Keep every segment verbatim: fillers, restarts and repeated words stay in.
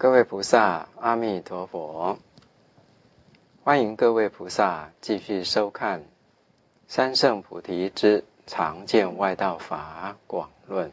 各位菩萨，阿弥陀佛！欢迎各位菩萨继续收看《三圣菩提之常见外道法广论》。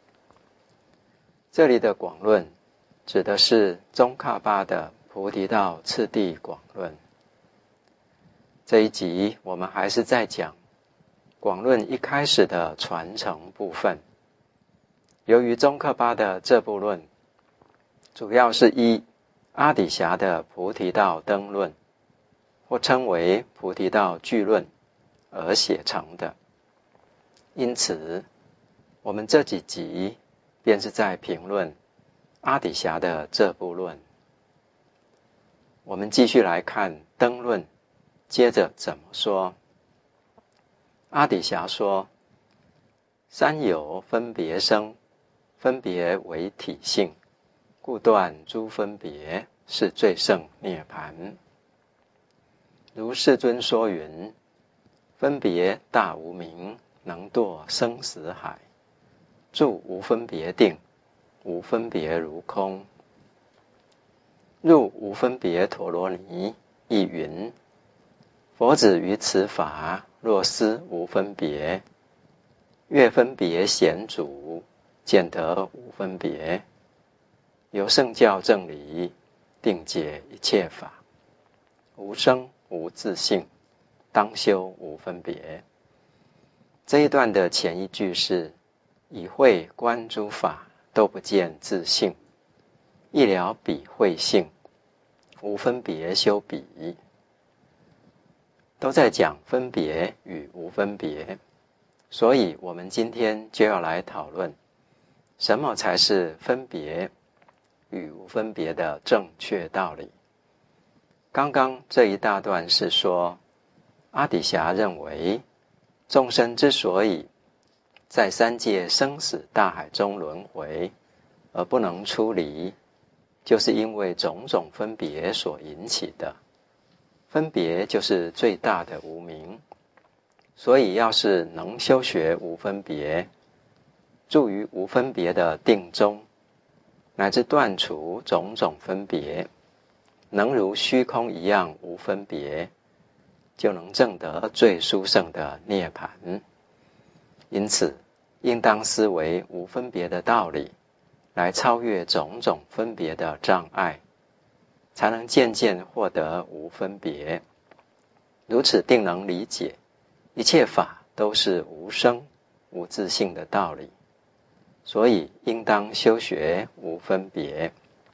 这里的广论指的是宗喀巴的菩提道次第广论。这一集我们还是在讲广论一开始的传承部分。由于宗喀巴的这部论主要是依阿底峡的菩提道灯论，或称为菩提道聚论而写成的，因此我们这几集便是在评论阿底峡的这部论。我们继续来看灯论，接着怎么说。阿底峡说：三有分别生，分别为体性，故断诸分别，是最胜涅槃。如世尊说云：分别大无明，能堕生死海，住无分别定，无分别如空。入无分别陀罗尼亦云：佛子于此法，若思无分别，越分别显主，见得无分别。由圣教正理，定解一切法，无生无自性，当修无分别。这一段的前一句是：以慧观诸法，都不见自性，一了彼慧性，无分别修彼。都在讲分别与无分别，所以我们今天就要来讨论什么才是分别与无分别的正确道理。刚刚这一大段是说，阿底峡认为众生之所以在三界生死大海中轮回而不能出离，就是因为种种分别所引起的。分别就是最大的无明，所以要是能修学无分别，住于无分别的定中，乃至断除种种分别，能如虚空一样无分别，就能证得最殊胜的涅槃。因此应当思维无分别的道理，来超越种种分别的障碍，才能渐渐获得无分别。如此定能理解一切法都是无生无自性的道理，所以应当修学无分别。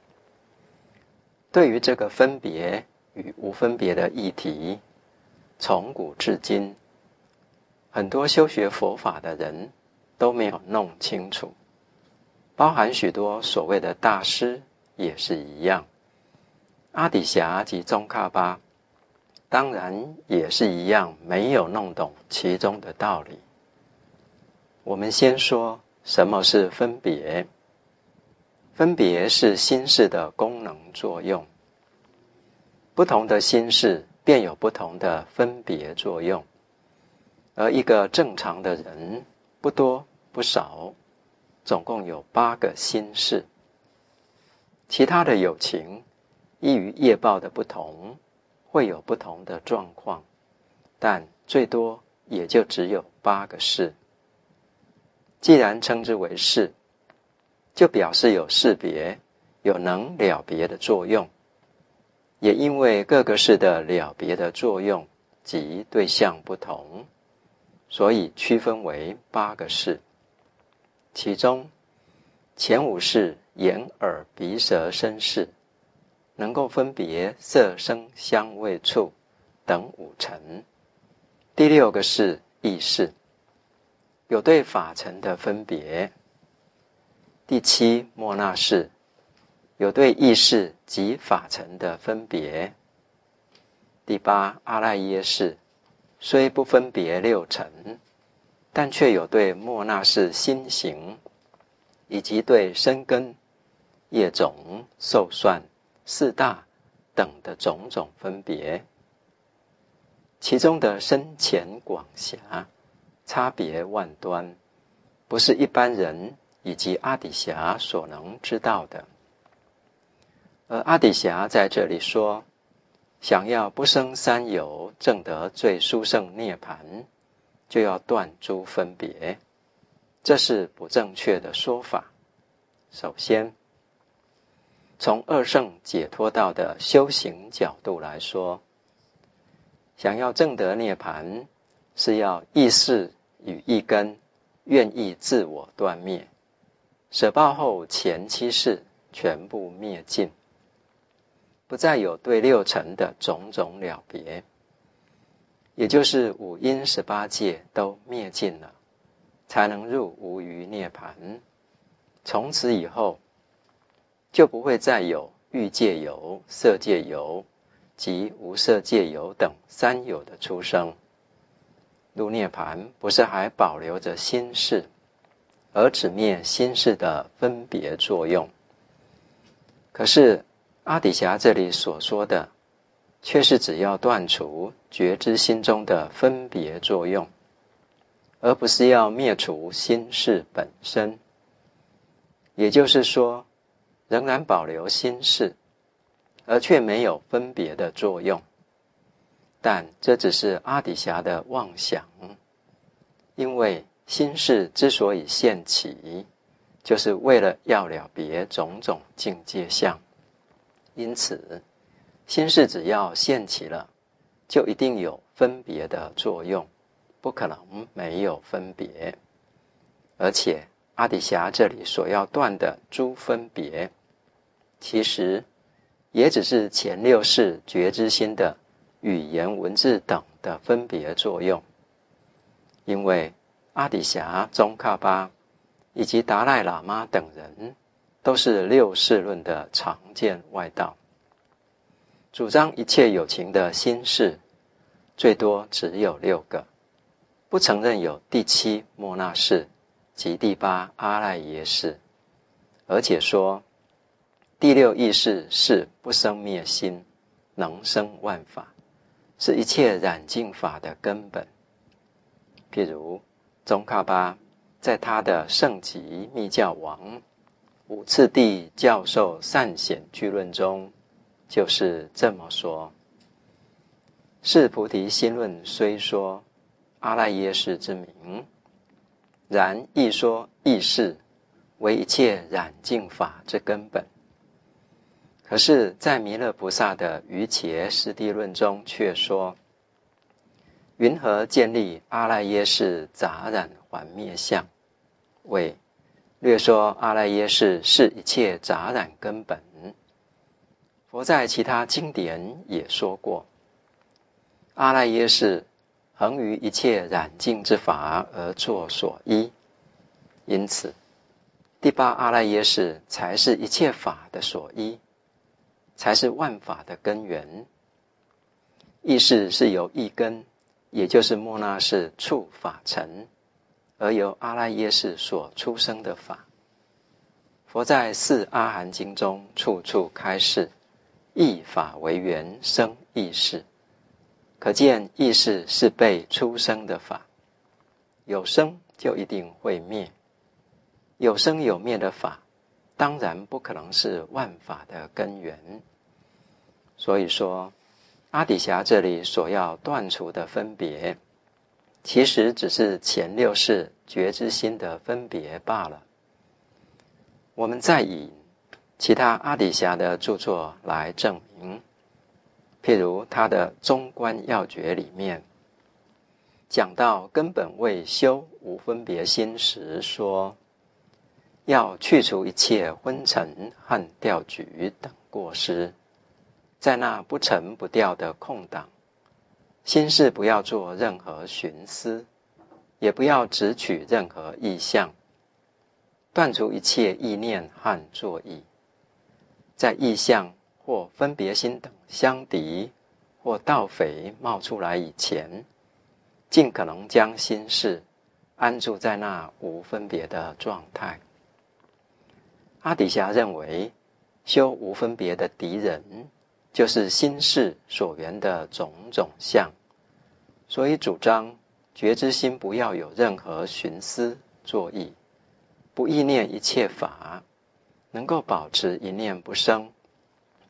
对于这个分别与无分别的议题，从古至今很多修学佛法的人都没有弄清楚，包含许多所谓的大师也是一样。阿底峡及宗喀巴当然也是一样，没有弄懂其中的道理。我们先说什么是分别。分别是心识的功能作用，不同的心识便有不同的分别作用。而一个正常的人不多不少，总共有八个心识。其他的有情依于业报的不同，会有不同的状况，但最多也就只有八个识。既然称之为识，就表示有识别，有能了别的作用。也因为各个识的了别的作用及对象不同，所以区分为八个识。其中前五识眼耳鼻舌身识，能够分别色声香味触等五尘。第六个是意识，有对法尘的分别。第七末那识，有对意识及法尘的分别。第八阿赖耶识，虽不分别六尘，但却有对末那识心行以及对身根业种受算四大等的种种分别。其中的深浅广狭差别万端，不是一般人以及阿底峡所能知道的。 而阿底峡在这里说，想要不生三有，证得最殊胜涅盘，就要断诸分别，这是不正确的说法。首先，从二圣解脱道的修行角度来说，想要证得涅盘，是要意识与意根愿意自我断灭，舍报后前七世全部灭尽，不再有对六尘的种种了别，也就是五阴十八界都灭尽了，才能入无余涅盘。从此以后，就不会再有欲界有、色界有及无色界有等三有的出生。入涅盘不是还保留着心识，而只灭心识的分别作用。可是阿底峡这里所说的，却是只要断除觉知心中的分别作用，而不是要灭除心识本身。也就是说，仍然保留心识，而却没有分别的作用。但这只是阿底峡的妄想，因为心识之所以现起，就是为了要了别种种境界相。因此，心识只要现起了，就一定有分别的作用，不可能没有分别。而且阿底峡这里所要断的诸分别，其实也只是前六世觉知心的语言文字等的分别作用。因为阿底峡、宗喀巴以及达赖喇嘛等人都是六世论的常见外道，主张一切有情的心识最多只有六个，不承认有第七末那识及第八阿赖耶识，而且说第六意识是不生灭心，能生万法，是一切染净法的根本。譬如宗喀巴在他的圣集密教王五次第教授善显句论中就是这么说：是菩提心论虽说阿赖耶识之名，然亦说意识为一切染净法之根本。可是在弥勒菩萨的瑜伽师地论中却说，云何建立阿赖耶识杂染还灭相？为略说阿赖耶识是一切杂染根本。佛在其他经典也说过，阿赖耶识恒于一切染净之法而作所依，因此第八阿赖耶识才是一切法的所依，才是万法的根源。意识是由意根，也就是末那识触法成，而由阿赖耶识所出生的法。佛在四阿含经中处处开示，意法为缘生意识，可见意识是被出生的法，有生就一定会灭，有生有灭的法当然不可能是万法的根源。所以说阿底峡这里所要断除的分别，其实只是前六世觉知心的分别罢了。我们再以其他阿底峡的著作来证明，譬如他的中观要诀里面讲到根本未修无分别心时说，要去除一切昏沉和掉举等过失，在那不沉不掉的空档，心识不要做任何寻思，也不要执取任何意象，断除一切意念和作意。在意象或分别心等相敌或盗匪冒出来以前，尽可能将心识安住在那无分别的状态。阿底峡认为，修无分别的敌人就是心识所缘的种种相，所以主张觉知心不要有任何寻思作意，不意念一切法，能够保持一念不生，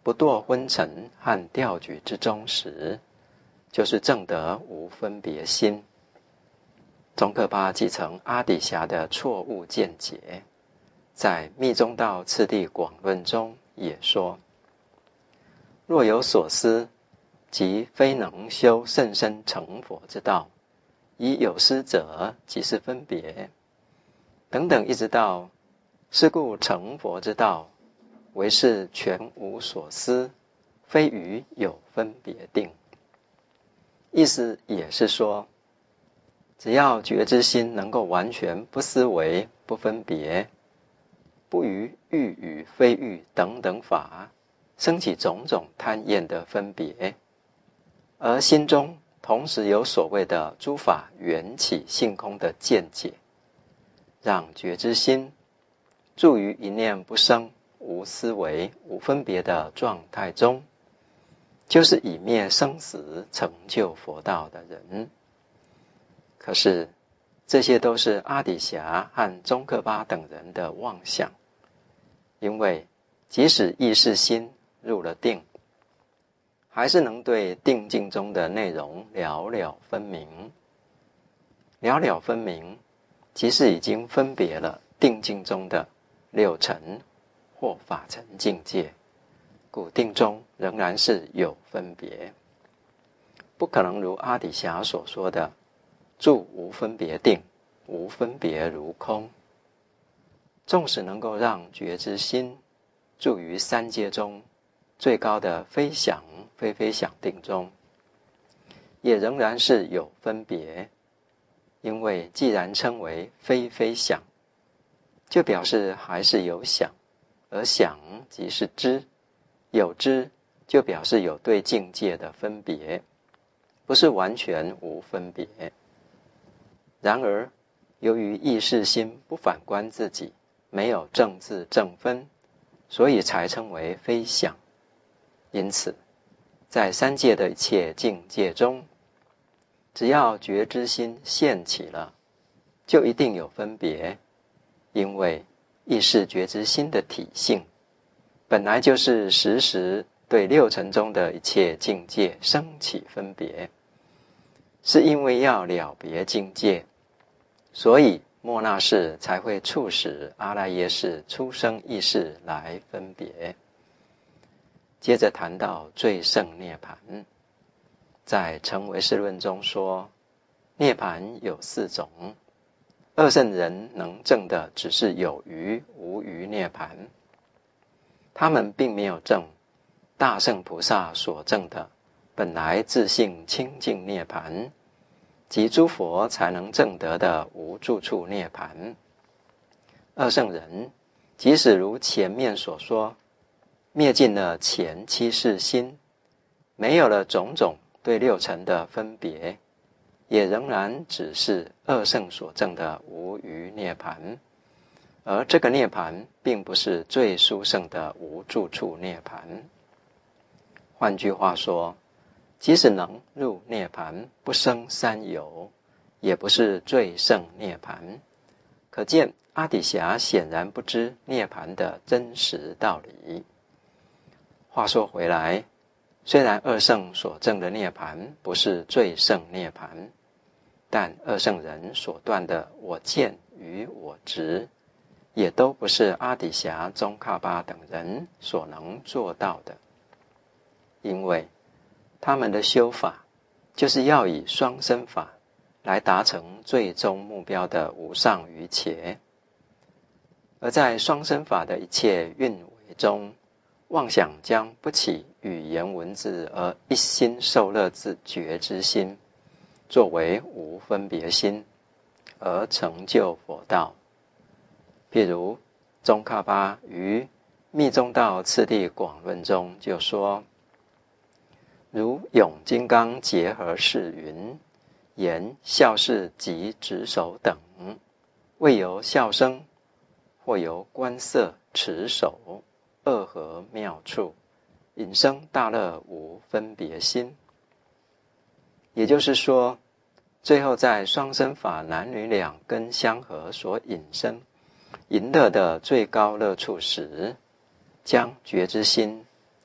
不堕昏沉和掉举之中时，就是证得无分别心。宗喀巴继承阿底峡的错误见解，在《密宗道次第广论》中也说：若有所思，即非能修甚深成佛之道，以有思者，即是分别。等等，一直到是故成佛之道，为是全无所思，非于有分别定。意思也是说，只要觉知心能够完全不思维、不分别，不于欲与非欲等等法生起种种贪厌的分别，而心中同时有所谓的诸法缘起性空的见解，让觉知心住于一念不生、无思维、无分别的状态中，就是以灭生死成就佛道的人。可是这些都是阿底峡和宗喀巴等人的妄想，因为即使意识心入了定，还是能对定境中的内容了了分明。了了分明，即是已经分别了定境中的六尘或法尘境界，故定中仍然是有分别，不可能如阿底峡所说的住无分别定，无分别如空。纵使能够让觉知心住于三界中最高的非想非非想定中，也仍然是有分别。因为既然称为非非想，就表示还是有想，而想即是知，有知就表示有对境界的分别，不是完全无分别。然而由于意识心不反观自己，没有正自正分，所以才称为非想。因此在三界的一切境界中，只要觉知心现起了，就一定有分别。因为意识觉知心的体性本来就是时时对六尘中的一切境界生起分别，是因为要了别境界，所以末那识才会促使阿赖耶识出生意识来分别。接着谈到最胜涅槃，在成唯识论中说，涅槃有四种，二圣人能证的只是有余无余涅槃，他们并没有证大圣菩萨所证的本来自性清净涅槃，即诸佛才能证得的无住处涅槃。二圣人即使如前面所说，灭尽了前七世心，没有了种种对六尘的分别，也仍然只是二圣所证的无余涅槃。而这个涅槃并不是最殊胜的无住处涅槃。换句话说，即使能入涅槃不生三有，也不是最胜涅槃。可见阿底峡显然不知涅槃的真实道理。话说回来，虽然二圣所证的涅槃不是最胜涅槃，但二圣人所断的我见与我执，也都不是阿底峡、宗喀巴等人所能做到的。因为他们的修法就是要以双生法来达成最终目标的无上瑜伽，而在双生法的一切运维中，妄想将不起语言文字而一心受乐之觉知心作为无分别心，而成就佛道。譬如宗喀巴于《密宗道次第广论》中就说，如永金刚结合是云，言笑视及执手等，未由笑声，或由观色持手，二合妙处，引生大乐无分别心。也就是说，最后在双生法男女两根相合所引生引乐的最高乐处时，将觉知心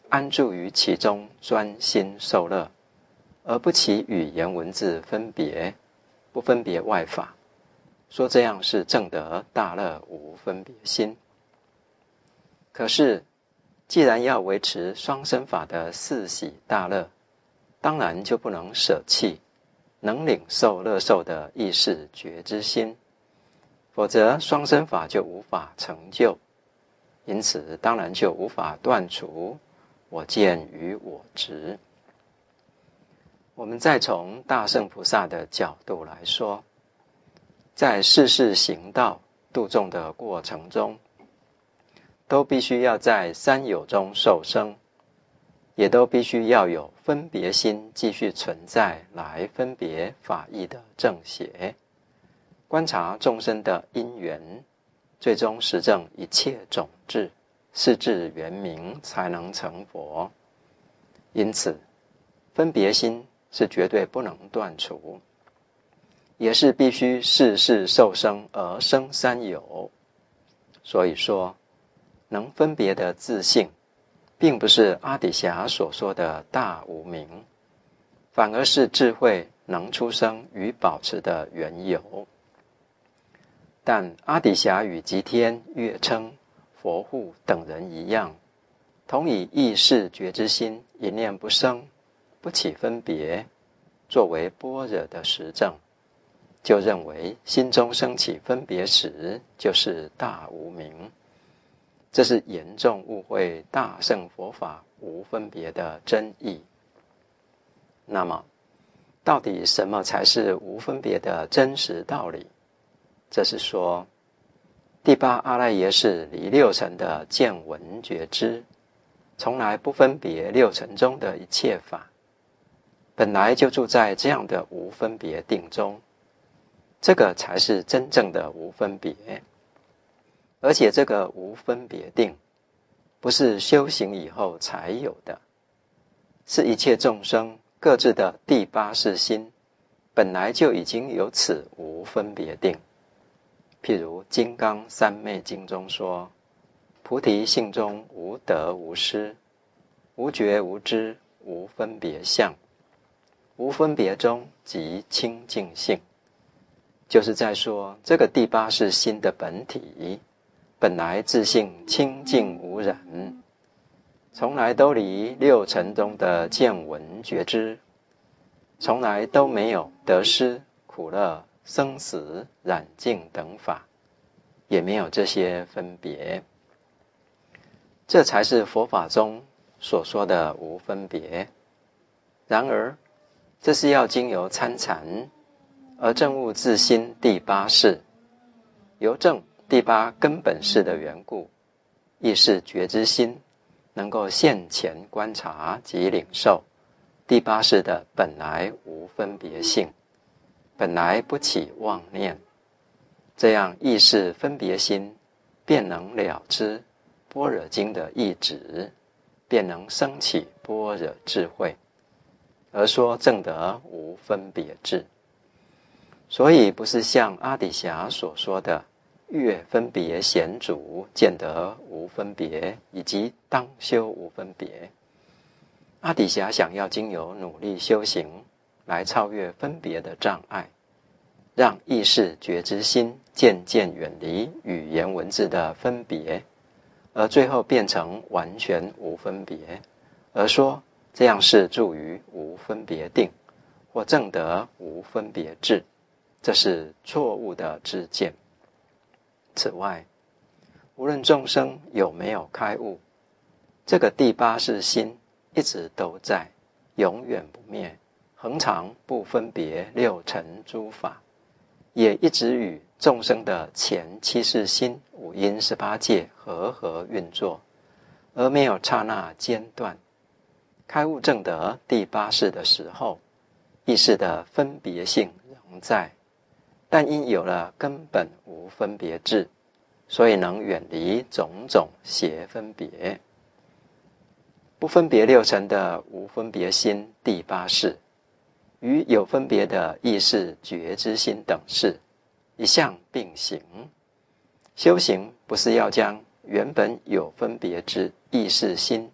安住于其中，专心受乐，而不起语言文字分别，不分别外法，说这样是证得大乐无分别心。可是既然要维持双生法的四喜大乐，当然就不能舍弃能领受乐受的意识觉知心，否则双生法就无法成就，因此当然就无法断除我见与我执。我们再从大乘菩萨的角度来说，在世事行道度众的过程中，都必须要在三有中受生，也都必须要有分别心继续存在来分别法义的正邪，观察众生的因缘，最终实证一切种智，是智圆明，才能成佛。因此分别心是绝对不能断除，也是必须世世受生而生三有。所以说能分别的自性并不是阿底峡所说的大无明，反而是智慧能出生与保持的缘由。但阿底峡与吉天、月称、佛护等人一样，同以意识觉知心一念不生，不起分别，作为般若的实证，就认为心中升起分别时就是大无明。这是严重误会大乘佛法无分别的真义。那么到底什么才是无分别的真实道理？这是说第八阿赖耶识离六尘的见闻觉知，从来不分别六尘中的一切法，本来就住在这样的无分别定中，这个才是真正的无分别。而且这个无分别定不是修行以后才有的，是一切众生各自的第八识心本来就已经有此无分别定。譬如《金刚三昧经》中说，菩提性中无得无失，无觉无知，无分别相，无分别中即清净性，就是在说这个第八识心的本体本来自性清净无染，从来都离六尘中的见闻觉知，从来都没有得失、苦乐、生死、染净等法，也没有这些分别。这才是佛法中所说的无分别。然而这是要经由参禅而证悟自心第八识，由证第八根本识的缘故，亦是觉知心能够现前观察及领受第八识的本来无分别性，本来不起妄念，这样意识分别心便能了知般若经的意旨，便能生起般若智慧，而说证得无分别智。所以不是像阿底峡所说的越分别显著见得无分别，以及当修无分别。阿底峡想要经由努力修行来超越分别的障碍，让意识觉知心渐渐远离语言文字的分别，而最后变成完全无分别，而说这样是住于无分别定，或证得无分别智，这是错误的知见。此外，无论众生有没有开悟，这个第八识心一直都在，永远不灭，恒常不分别六尘诸法，也一直与众生的前七识心、五阴十八界和合运作，而没有刹那间断。开悟证得第八识的时候，意识的分别性仍在，但因有了根本无分别智，所以能远离种种邪分别。不分别六尘的无分别心第八识，与有分别的意识觉知心等识一向并行。修行不是要将原本有分别之意识心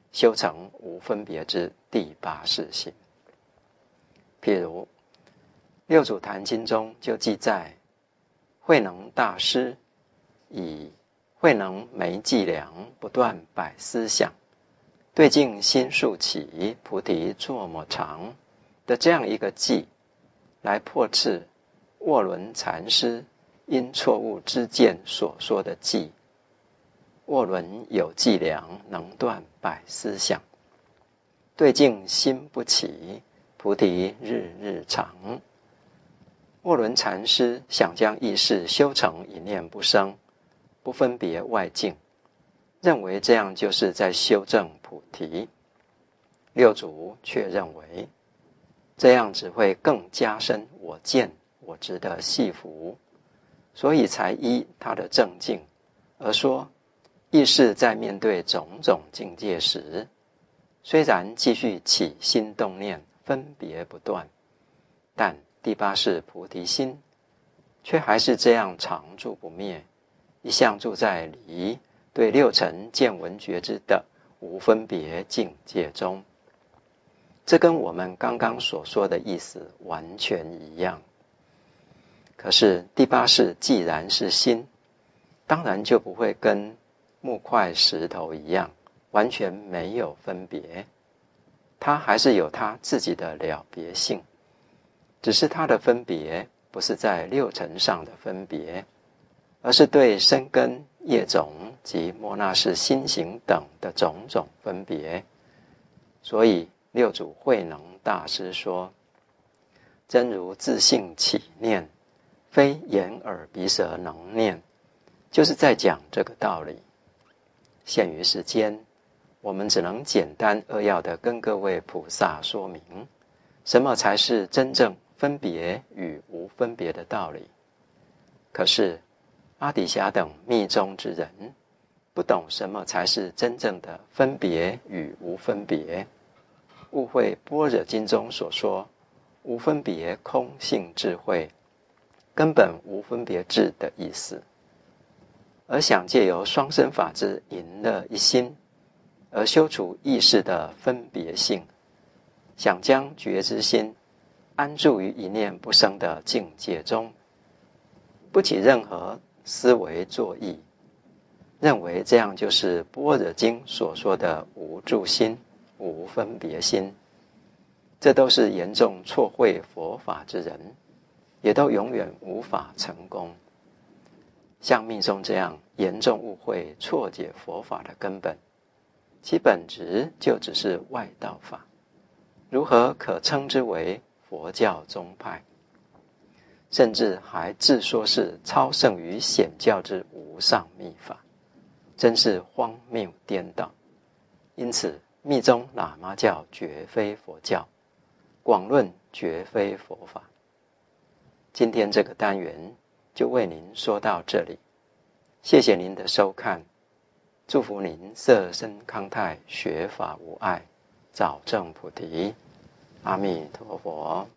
修成无分别之第八世性。譬如六祖坛经中就记载，慧能大师以慧能没计量，不断百思想，对境心数起，菩提作么长的这样一个计，来破斥卧轮禅师因错误之见所说的计。卧轮有计量，能断百思想，对境心不起，菩提日日长。卧轮禅师想将意识修成一念不生，不分别外境，认为这样就是在修正菩提。六祖却认为这样只会更加深我见我执的系缚，所以才依他的正境而说，意识在面对种种境界时，虽然继续起心动念，分别不断，但第八世菩提心却还是这样常住不灭，一向住在离对六尘见闻觉知的无分别境界中。这跟我们刚刚所说的意思完全一样。可是第八世既然是心，当然就不会跟木块石头一样完全没有分别，它还是有它自己的了别性，只是它的分别不是在六尘上的分别，而是对身根业种及摩那识心行等的种种分别。所以六祖慧能大师说，真如自性起念，非眼耳鼻舌能念，就是在讲这个道理。限于时间，我们只能简单扼要的跟各位菩萨说明，什么才是真正分别与无分别的道理。可是阿底峡等密宗之人不懂什么才是真正的分别与无分别，误会般若经中所说无分别空性智慧，根本无分别智的意思，而想借由双生法之淫乐一心，而修除意识的分别性，想将觉知心安住于一念不生的境界中，不起任何思维作意，认为这样就是般若经所说的无住心、无分别心。这都是严重错会佛法之人，也都永远无法成功。像密宗这样严重误会错解佛法的根本，其本质就只是外道法，如何可称之为佛教宗派？甚至还自说是超胜于显教之无上密法，真是荒谬颠倒。因此密宗喇嘛教绝非佛教，广论绝非佛法。今天这个单元就为您说到这里，谢谢您的收看，祝福您色身康泰，学法无碍，早证菩提。阿弥陀佛。